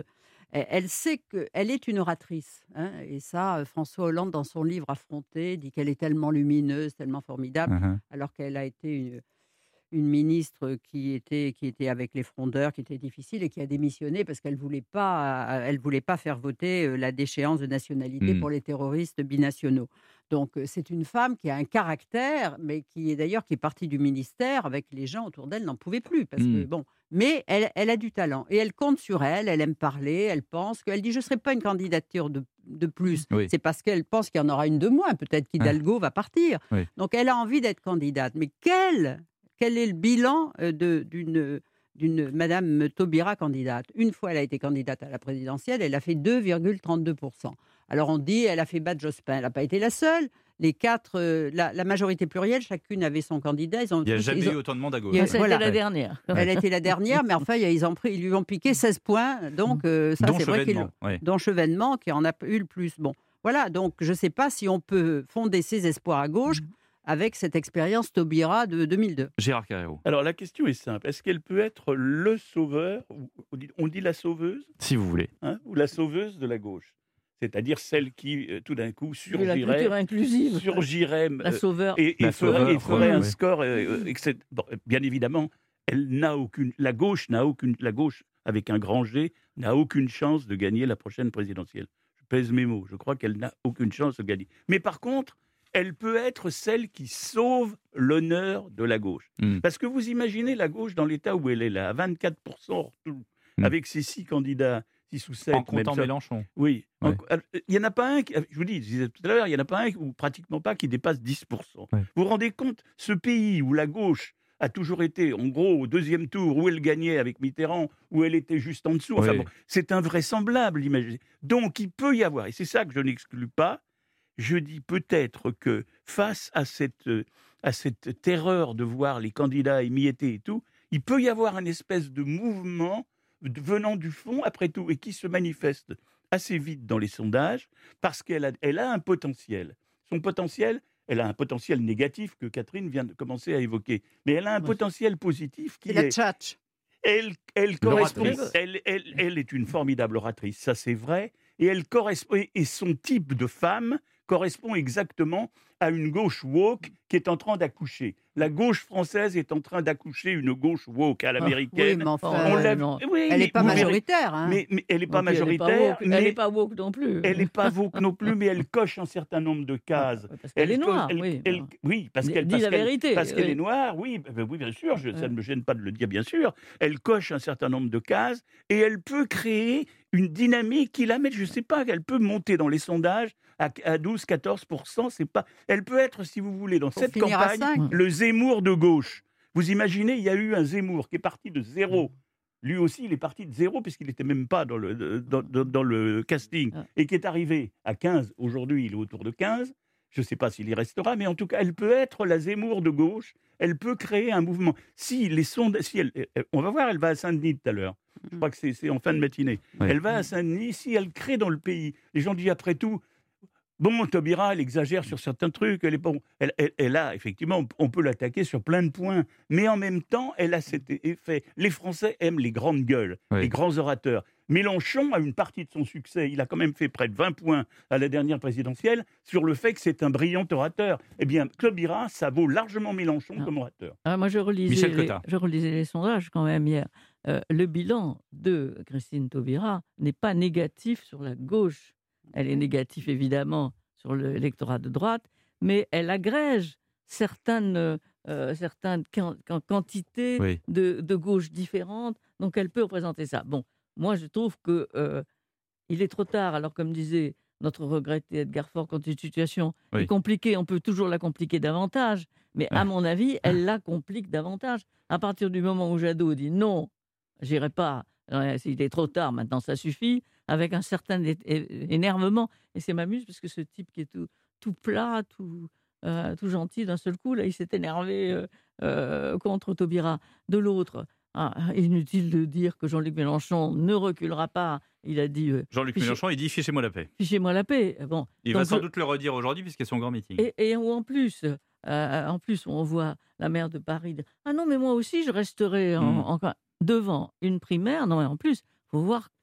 elle, elle sait qu'elle est une oratrice. Hein, et ça, François Hollande, dans son livre Affronter, dit qu'elle est tellement lumineuse, tellement formidable, Uh-huh. alors qu'elle a été une, une ministre qui était, qui était avec les frondeurs, qui était difficile et qui a démissionné parce qu'elle ne voulait pas, elle voulait pas faire voter la déchéance de nationalité Mm. pour les terroristes binationaux. Donc, c'est une femme qui a un caractère, mais qui est d'ailleurs qui est partie du ministère avec les gens autour d'elle n'en pouvaient plus. Parce que, Mm. bon, mais elle, elle a du talent et elle compte sur elle, elle aime parler, elle pense qu'elle dit je ne serai pas une candidature de, de plus. Oui. C'est parce qu'elle pense qu'il y en aura une de moins. Peut-être qu'Hidalgo va partir. Oui. Donc, elle a envie d'être candidate. Mais quel, quel est le bilan euh, de- d'une d'une Madame Taubira candidate? Une fois, elle a été candidate à la présidentielle, elle a fait deux virgule trente-deux pour cent. Alors on dit, elle a fait battre Jospin. Elle n'a pas été la seule. Les quatre, euh, la, la majorité plurielle, chacune avait son candidat. Ils ont Il n'y a tous- jamais ils ont- eu autant de monde à gauche. Il y a- Ah, ça a voilà. été la dernière. Elle a été la dernière, mais enfin, ils, ont pris, ils lui ont piqué seize points. Donc, euh, ça, Dont c'est vrai qu'ils Chevènement. Ouais. dont Chevènement, qui en a eu le plus. Bon, voilà, donc je ne sais pas si on peut fonder ses espoirs à gauche avec cette expérience Taubira de deux mille deux. Gérard Carrero, Alors la question est simple. Est-ce qu'elle peut être le sauveur, ou on dit, on dit la sauveuse, si vous voulez. hein, ou la sauveuse de la gauche? C'est-à-dire celle qui, euh, tout d'un coup, De la culture surgirait, inclusive. surgirait La euh, sauveur. et, et La ferait, sauveur, et ferait ouais, un ouais. score. euh, euh, excellent. Bon, bien évidemment, elle n'a aucune. La gauche n'a aucune. La gauche avec un grand G n'a aucune chance de gagner la prochaine présidentielle. Je pèse mes mots. Je crois qu'elle n'a aucune chance de gagner. Mais par contre, elle peut être celle qui sauve l'honneur de la gauche. Mm. Parce que vous imaginez la gauche dans l'état où elle est là, à vingt-quatre pour cent hors tout, Mm. avec ses six candidats, six ou sept. En même comptant ça. Mélenchon. Oui. Ouais. En- Il n'y en a pas un, qui, je vous dis, je disais tout à l'heure, il n'y en a pas un, ou pratiquement pas, qui dépasse dix pour cent. Ouais. Vous vous rendez compte, ce pays où la gauche a toujours été, en gros, au deuxième tour, où elle gagnait avec Mitterrand, où elle était juste en dessous. Enfin Oui. bon, c'est invraisemblable, imaginez. Donc, il peut y avoir, et c'est ça que je n'exclus pas, je dis peut-être que face à cette, euh, à cette terreur de voir les candidats émiettés et tout, il peut y avoir une espèce de mouvement de- venant du fond, après tout, et qui se manifeste assez vite dans les sondages, parce qu'elle a, elle a un potentiel. Son potentiel, elle a un potentiel négatif que Catherine vient de commencer à évoquer, mais elle a un Ouais. potentiel positif qui C'est la est... tchatch. Elle, elle correspond. L'oratrice. Elle, elle, elle est une formidable oratrice, ça c'est vrai. Et elle correspond. Et son type de femme correspond exactement à une gauche woke qui est en train d'accoucher. La gauche française est en train d'accoucher une gauche woke à Oui, l'américaine. mais enfin, On euh, l'a- non. oui, elle n'est mais pas vous verrez- majoritaire. Hein. Mais, mais elle n'est pas Donc, elle est pas majoritaire. woke. Elle mais n'est pas woke non plus. elle n'est pas woke non plus, mais elle coche un certain nombre de cases. Ouais, parce qu'elle est co- noire, elle- oui. elle- oui, parce Dis- qu'elle dis parce la qu'elle- vérité, parce qu'elle oui. est noire, oui, ben oui, bien sûr, je- ça Ouais. ne me gêne pas de le dire, bien sûr. Elle coche un certain nombre de cases et elle peut créer une dynamique qui la met, je ne sais pas, elle peut monter dans les sondages à, à douze à quatorze pour cent, c'est pas. Elle peut être, si vous voulez, dans Pour cette finir à campagne, cinq. le Zemmour de gauche. Vous imaginez, il y a eu un Zemmour qui est parti de zéro. Lui aussi, il est parti de zéro puisqu'il n'était même pas dans le, dans, dans- dans le casting Ah. et qui est arrivé à quinze. Aujourd'hui, il est autour de quinze. Je ne sais pas s'il y restera, mais en tout cas, elle peut être la Zemmour de gauche. Elle peut créer un mouvement. Si les sondages, si elle, elle- on va voir, elle va à Saint-Denis tout à l'heure. Je crois que c'est c'est en fin de matinée. Ouais. Elle va à Saint-Denis. Si elle crée dans le pays, les gens disent après tout. Bon, Taubira, elle exagère sur certains trucs. Elle est pas. Elle, elle- elle a effectivement, on peut l'attaquer sur plein de points, mais en même temps, elle a cet effet. Les Français aiment les grandes gueules, Oui. les grands orateurs. Mélenchon a une partie de son succès. Il a quand même fait près de vingt points à la dernière présidentielle sur le fait que c'est un brillant orateur. Eh bien, Taubira, ça vaut largement Mélenchon Ah. comme orateur. Ah, moi, je relisais, Michel les, Cotta. je relisais les sondages quand même hier. Euh, le bilan de Christine Taubira n'est pas négatif sur la gauche. Elle est négative, évidemment, sur l'électorat de droite, mais elle agrège certaines, euh, certaines quan- quan- quantités Oui. de, de gauche différentes, donc elle peut représenter ça. Bon, moi, je trouve que euh, il est trop tard. Alors, comme disait notre regretté Edgar Faure, quand une situation Oui. est compliquée, on peut toujours la compliquer davantage. Mais à Ouais. mon avis, elle la complique davantage. À partir du moment où Jadot dit non, j'irai pas, euh, il est trop tard, maintenant ça suffit, avec un certain é- é- énervement. Et c'est m'amuse parce que ce type qui est tout, tout plat, tout, euh, tout gentil, d'un seul coup, là, il s'est énervé euh, euh, contre Taubira. De l'autre, ah, inutile de dire que Jean-Luc Mélenchon ne reculera pas. Il a dit euh, Jean-Luc Fichez- Mélenchon, il dit fichez-moi la paix. fichez-moi la paix. Bon, Il donc va sans je- doute le redire aujourd'hui puisqu'il y a son grand meeting. et, et où en plus, euh, en plus, on voit la maire de Paris dire ah non, mais moi aussi, je resterai en, Mm. en- devant une primaire. Non, mais en plus, faut voir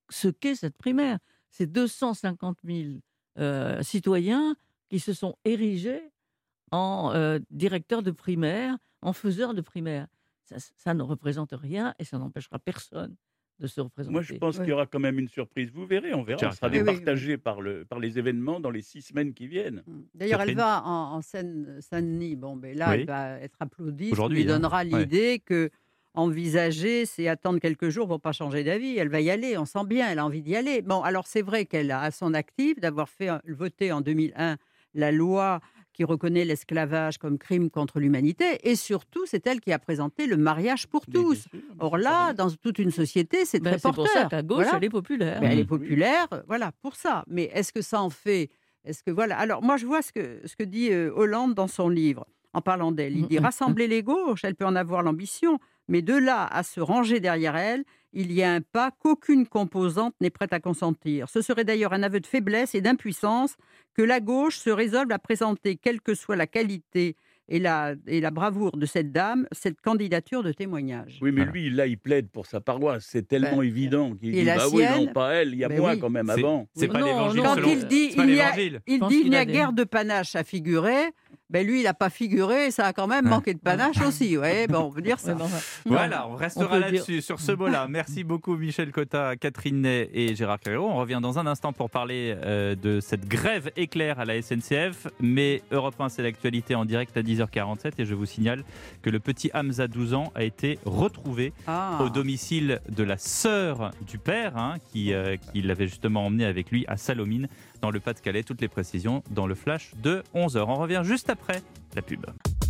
ce qu'est cette primaire. C'est deux cent cinquante mille euh, citoyens qui se sont érigés en euh, directeurs de primaire, en faiseurs de primaire. Ça, ça ne représente rien et ça n'empêchera personne de se représenter. Moi, je pense Oui. qu'il y aura quand même une surprise. Vous verrez, on verra. Tiens, On sera oui, oui, départagé par, le, par les événements dans les six semaines qui viennent. D'ailleurs, elle Catherine. va en, en Seine- Saint-Denis. Bon, ben là, Oui. elle va être applaudie. Aujourd'hui, Ça lui hein. donnera Ouais. l'idée que envisager, c'est attendre quelques jours pour pas changer d'avis. Elle va y aller, on sent bien, elle a envie d'y aller. Bon, alors c'est vrai qu'elle a à son actif d'avoir fait un- voter en deux mille un la loi qui reconnaît l'esclavage comme crime contre l'humanité, et surtout, c'est elle qui a présenté le mariage pour Mais bien tous. sûr, mais Or c'est là, pareil. dans toute une société, c'est Ben, très c'est porteur. pour ça qu'à gauche, Voilà. elle est populaire. Mais elle est Oui. populaire, euh, voilà, pour ça. Mais est-ce que ça en fait Est-ce que voilà Alors moi, je vois ce que ce que dit euh, Hollande dans son livre en parlant d'elle. Il dit rassembler les gauches, elle peut en avoir l'ambition, mais de là à se ranger derrière elle, il y a un pas qu'aucune composante n'est prête à consentir. Ce serait d'ailleurs un aveu de faiblesse et d'impuissance que la gauche se résolve à présenter, quelle que soit la qualité et la, et la bravoure de cette dame, cette candidature de témoignage. Oui, mais Voilà. lui, là, il plaide pour sa paroisse. C'est tellement Ben, évident qu'il et dit la bah oui, sienne, non, pas elle, il y a ben moi oui. quand même C'est- avant. C'est Oui. pas Non, l'évangile non, Quand selon- il dit c'est pas il y a, l'évangile. il pense dit il qu'il n'y a a des- guère de panache à figurer, ben lui, il n'a pas figuré, et ça a quand même Ouais. manqué de panache aussi. Ouais, bon, on peut dire ça. Ouais, mais enfin, Voilà, on on restera peut là-dessus, dire- sur ce mot-là. Merci beaucoup Michel Cotta, Catherine Ney et Gérard Carreiro. On revient dans un instant pour parler euh, de cette grève éclair à la S N C F. Mais Europe un, c'est l'actualité en direct à dix heures quarante-sept. Et je vous signale que le petit Hamza, douze ans, a été retrouvé Ah. au domicile de la sœur du père, hein, qui, euh, qui l'avait justement emmené avec lui à Salomine, dans le Pas-de-Calais. Toutes les précisions dans le flash de onze heures. On revient juste après la pub.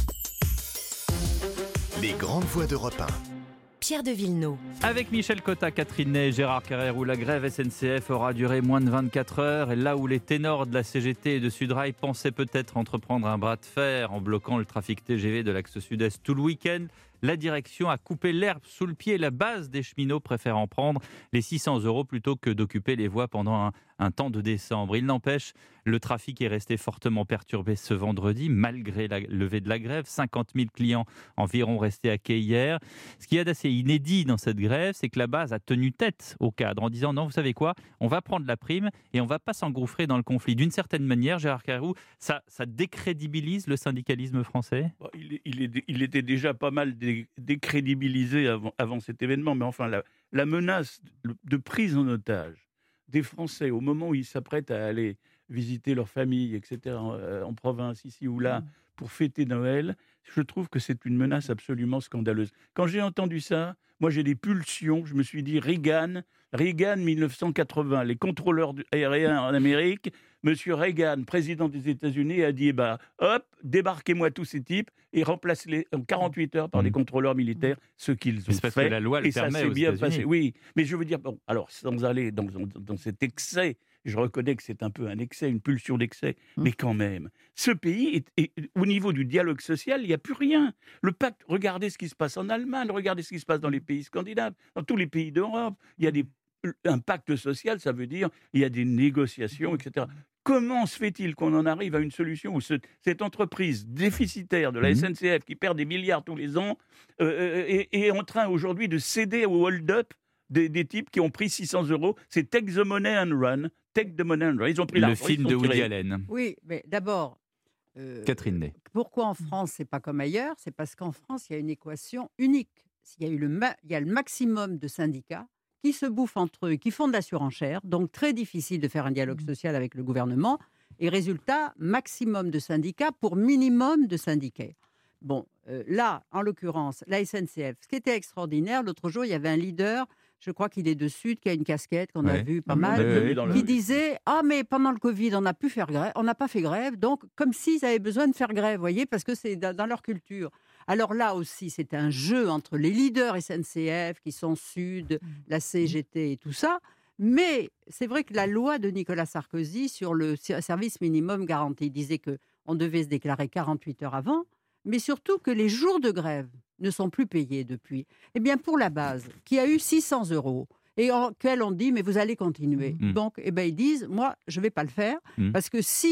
Les grandes voix d'Europe un. Pierre de Villeneuve. Avec Michel Cotta, Catherine Ney, Gérard Carrère, où la grève S N C F aura duré moins de vingt-quatre heures, et là où les ténors de la C G T et de Sudrail pensaient peut-être entreprendre un bras de fer en bloquant le trafic T G V de l'axe sud-est tout le week-end, la direction a coupé l'herbe sous le pied. La base des cheminots préférant prendre les six cents euros plutôt que d'occuper les voies pendant un, un temps de décembre. Il n'empêche, le trafic est resté fortement perturbé ce vendredi, malgré la levée de la grève. cinquante mille clients environ restés à quai hier. Ce qu'il y a d'assez inédit dans cette grève, c'est que la base a tenu tête au cadre en disant non, vous savez quoi, on va prendre la prime et on ne va pas s'engouffrer dans le conflit. D'une certaine manière, Gérard Carrou, ça, ça décrédibilise le syndicalisme français. Bon, il, est- il est- il était déjà pas mal dé- décrédibilisé avant, avant cet événement, mais enfin, la, la menace de, de prise en otage des Français au moment où ils s'apprêtent à aller visiter leur famille, et cetera, en, euh, en province, ici ou là, pour fêter Noël, je trouve que c'est une menace absolument scandaleuse. Quand j'ai entendu ça, moi j'ai des pulsions, je me suis dit Reagan, Reagan mille neuf cent quatre-vingts, les contrôleurs du- aériens en Amérique, Monsieur Reagan, président des États-Unis, a dit bah, hop, débarquez-moi tous ces types et remplacez-les en quarante-huit heures par Mmh. des contrôleurs militaires, ce qu'ils Mais ont c'est parce fait. que la loi le et ça permet s'est aux bien États-Unis. passé. Oui, mais je veux dire, bon, alors sans aller dans, dans, dans cet excès, je reconnais que c'est un peu un excès, une pulsion d'excès, Mmh. mais quand même, ce pays, est, est- au niveau du dialogue social, il n'y a plus rien. Le pacte, regardez ce qui se passe en Allemagne, regardez ce qui se passe dans les pays scandinaves, dans tous les pays d'Europe, il y a des, un pacte social, ça veut dire il y a des négociations, et cetera. Comment se fait-il qu'on en arrive à une solution où ce- cette entreprise déficitaire de la Mhm. S N C F qui perd des milliards tous les ans euh, est, est en train aujourd'hui de céder au hold-up des, des types qui ont pris six cents euros? C'est Take the Money and Run. Take the Money and Run. Ils ont pris Le l'argent, ils film sont de Woody tirés. Allen. Oui, mais d'abord, euh, Catherine Ney. pourquoi en France, c'est pas comme ailleurs? C'est parce qu'en France, il y a une équation unique. Il y a, eu le, ma- il y a le maximum de syndicats qui se bouffent entre eux, qui font de la surenchère, donc très difficile de faire un dialogue social avec le gouvernement. Et résultat, maximum de syndicats pour minimum de syndiqués. Bon, euh, là, en l'occurrence, la S N C F, ce qui était extraordinaire, l'autre jour, il y avait un leader, je crois qu'il est de Sud, qui a une casquette qu'on a Ouais. vue pas Oui, mal, on l'a vu dans la qui rue. disait « Ah, mais pendant le Covid, on n'a pu faire grève, on n'a pas fait grève, donc comme s'ils avaient besoin de faire grève, vous voyez, parce que c'est dans, dans leur culture. » Alors là aussi, c'est un jeu entre les leaders S N C F, qui sont Sud, la C G T et tout ça, mais c'est vrai que la loi de Nicolas Sarkozy sur le ser- service minimum garanti disait qu'on devait se déclarer quarante-huit heures avant, mais surtout que les jours de grève ne sont plus payés depuis. Eh bien, pour la base, qui a eu six cents euros, et en quel on dit, mais vous allez continuer. Mmh. Donc, eh ben, ils disent, moi, je ne vais pas le faire, Mmh. parce que si,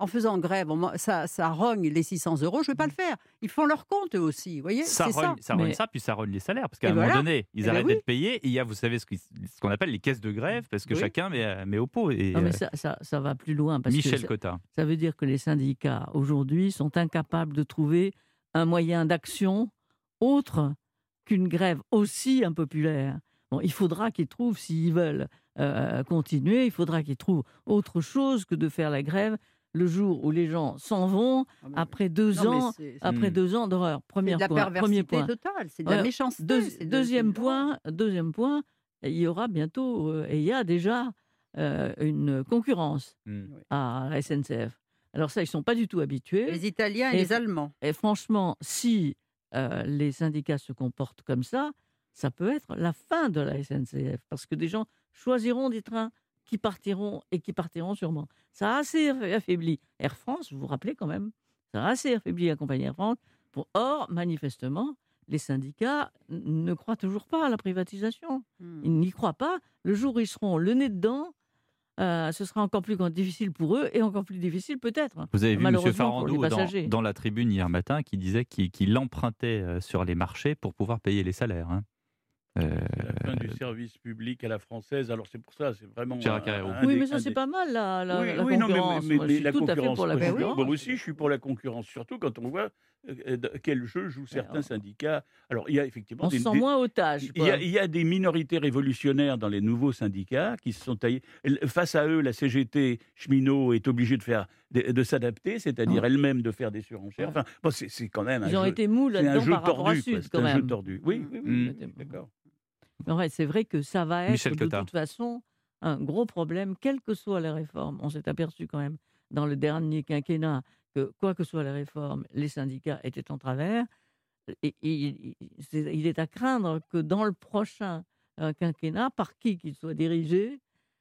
en faisant grève, on- ça, ça rogne les six cents euros, je ne vais pas le faire. Ils font leur compte eux aussi, vous voyez, Ça c'est ça. rogne ça, rogne Mais- ça, puis ça rogne les salaires. Parce qu'à Et un moment voilà. donné, ils Eh ben arrêtent oui. d'être payés. Et il y a, vous savez, ce qui- ce qu'on appelle les caisses de grève, parce que Oui. chacun met, met au pot. Et, Non, mais euh, ça, ça, ça va plus loin. Parce Michel que ça, Cotta. ça veut dire que les syndicats, aujourd'hui, sont incapables de trouver un moyen d'action autre qu'une grève aussi impopulaire. Bon, il faudra qu'ils trouvent, s'ils veulent euh, continuer, il faudra qu'ils trouvent autre chose que de faire la grève le jour où les gens s'en vont Ah, mais- après deux non, mais ans, c'est- après Hmm. deux ans d'horreur. c'est Premier de la point. Premier perversité point. totale, c'est de la Ouais, méchanceté. Deux- c'est de- deuxième c'est- point, deuxième point, il y aura bientôt, euh, et il y a déjà euh, une concurrence Hmm. à la S N C F. Alors ça, ils sont pas du tout habitués. Les Italiens et, Et- les Allemands. Et franchement, si euh, les syndicats se comportent comme ça, ça peut être la fin de la S N C F, parce que des gens choisiront des trains qui partiront et qui partiront sûrement. Ça a assez affaibli Air France, vous vous rappelez quand même, ça a assez affaibli la compagnie Air France. Pour... Or, manifestement, les syndicats n- ne croient toujours pas à la privatisation. Hmm. Ils n'y croient pas. Le jour où ils seront le nez dedans, euh, ce sera encore plus difficile pour eux et encore plus difficile peut-être. Vous avez vu M. Malheureusement pour les Farandou dans, passagers. dans la tribune hier matin qui disait qu'il qu'il empruntait euh, sur les marchés pour pouvoir payer les salaires. hein. Euh, C'est la fin du service public à la française. Alors c'est pour ça, c'est vraiment. Gérard un- Carrero. un Oui, des- mais ça, un c'est des- pas mal, la, la, oui, la oui, non, mais- concurrence. mais, Moi, mais je suis la tout à fait concurrence. pour la oui, oui, concurrence. moi aussi, je suis pour la concurrence, surtout quand on voit euh, dans quel jeu jouent certains Alors, syndicats. Alors il y a effectivement On des, se sent des- moins otage. il y, a, quoi. il y a des minorités révolutionnaires dans les nouveaux syndicats qui se sont taillés. Face à eux, la C G T cheminot est obligée de faire de, de s'adapter, c'est-à-dire Ouais. elle-même de faire des surenchères. Ouais. Enfin, bon, c'est c'est quand même un Ils ont jeu. été mous C'est un là-dedans jeu par rapport à tordu, quoi. Sud, C'est quand un jeu même. tordu. Oui, oui, oui, Mm. oui, d'accord. Ouais, c'est vrai que ça va être Michel de Cotta. toute façon un gros problème, quelles que soient les réformes. On s'est aperçu quand même dans le dernier quinquennat que quoi que soient les réformes, les syndicats étaient en travers. Et, et il, c'est- il est à craindre que dans le prochain euh, quinquennat, par qui qu'il soit dirigé,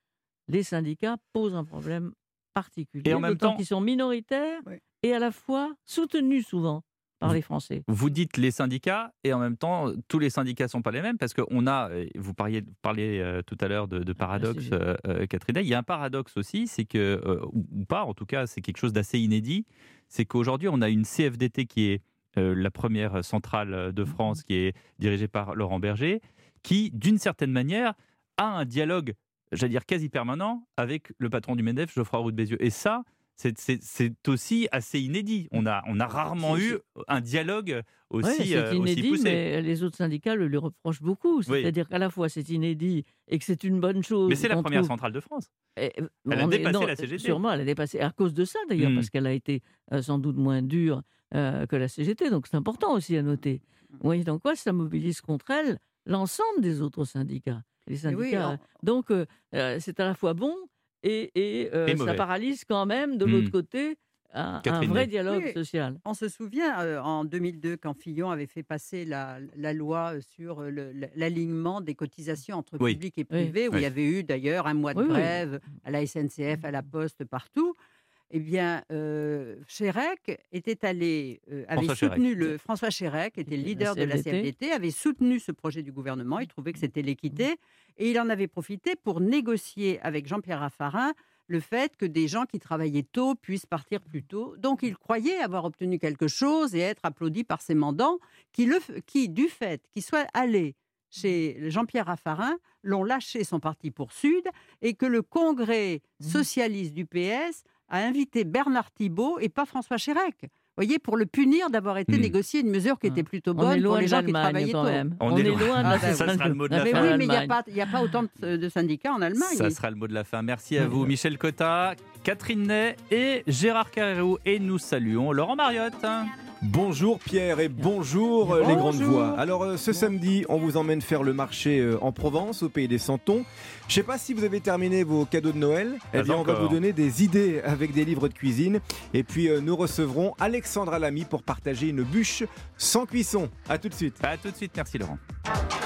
les syndicats posent un problème particulier, Et en même d'autant temps- qu'ils sont minoritaires Oui. et à la fois soutenus souvent par Vous- les Français. Vous dites les syndicats, et en même temps, tous les syndicats ne sont pas les mêmes, parce qu'on a, euh, vous parliez, vous parliez euh, tout à l'heure de, de paradoxe, c'est- euh, euh, Catherine, il y a un paradoxe aussi, c'est que, euh, ou, ou pas, en tout cas, c'est quelque chose d'assez inédit, c'est qu'aujourd'hui, on a une C F D T qui est euh, la première centrale de France, qui est dirigée par Laurent Berger, qui, d'une certaine manière, a un dialogue, j'allais dire quasi permanent, avec le patron du MEDEF, Geoffroy Roux de Bézieux. Et ça, c'est- c'est c'est aussi assez inédit. On a, on a rarement C'est- eu un dialogue aussi, Ouais, c'est euh, aussi inédit, poussé. mais les autres syndicats le lui reprochent beaucoup. C'est-à-dire qu'à la fois c'est inédit et que c'est une bonne chose. Mais c'est la qu'on première trouve- centrale de France. Et, euh, Elle a on est- dépassé la C G T. Sûrement, elle a dépassé à cause de ça d'ailleurs, Mm. parce qu'elle a été euh, sans doute moins dure euh, que la C G T. Donc c'est important aussi à noter. Vous voyez donc quoi, ça mobilise contre elle l'ensemble des autres syndicats. Les Et oui, syndicats. en- Donc euh, euh, c'est à la fois bon et, et, euh, Et ça mauvais. paralyse quand même de Mm. l'autre côté un, un Catherine vrai Ney. dialogue Oui. social. On se souvient euh, en deux mille deux quand Fillon avait fait passer la, la loi euh, sur euh, le- l'alignement des cotisations entre Oui. public et Oui. privé, où Oui. il y avait eu d'ailleurs un mois de Oui, oui. grève à la S N C F, à la Poste, partout. Eh bien, euh, Chérec était allé, euh, avait François Chérec. soutenu le François Chérec, était le La leader de la C F D T. C F D T, avait soutenu ce projet du gouvernement. Il trouvait que c'était l'équité, et il en avait profité pour négocier avec Jean-Pierre Raffarin le fait que des gens qui travaillaient tôt puissent partir plus tôt. Donc, il croyait avoir obtenu quelque chose et être applaudi par ses mandants qui, le, f- qui du fait qu'ils soient allés chez Jean-Pierre Raffarin, l'ont lâché son parti pour Sud, et que le congrès socialiste du P S a invité Bernard Thibault et pas François Chérec. Vous voyez, pour le punir d'avoir été Hmm. négocié une mesure qui était plutôt On est bonne pour loin les de gens qui l'Allemagne travaillaient quand tôt. même. On On, est est loin. loin de Ah, la ça sera le mot de la Mais fin. oui, mais il n'y a, l'Allemagne. pas- il y a pas autant de, de syndicats en Allemagne. Ça sera le mot de la fin. Merci à vous, Michel Cotta, Catherine Ney et Gérard Carrero. Et nous saluons Laurent Mariotte. Bonjour Pierre et bonjour, euh, les grandes Bonjour. voix. Alors euh, ce samedi, on vous emmène faire le marché euh, en Provence, au pays des Santons. Je sais pas si vous avez terminé vos cadeaux de Noël. Eh Pas bien, on va encore. vous donner des idées avec des livres de cuisine. Et puis euh, nous recevrons Alexandra Lamy pour partager une bûche sans cuisson. À tout de suite. À tout de suite. Merci Laurent.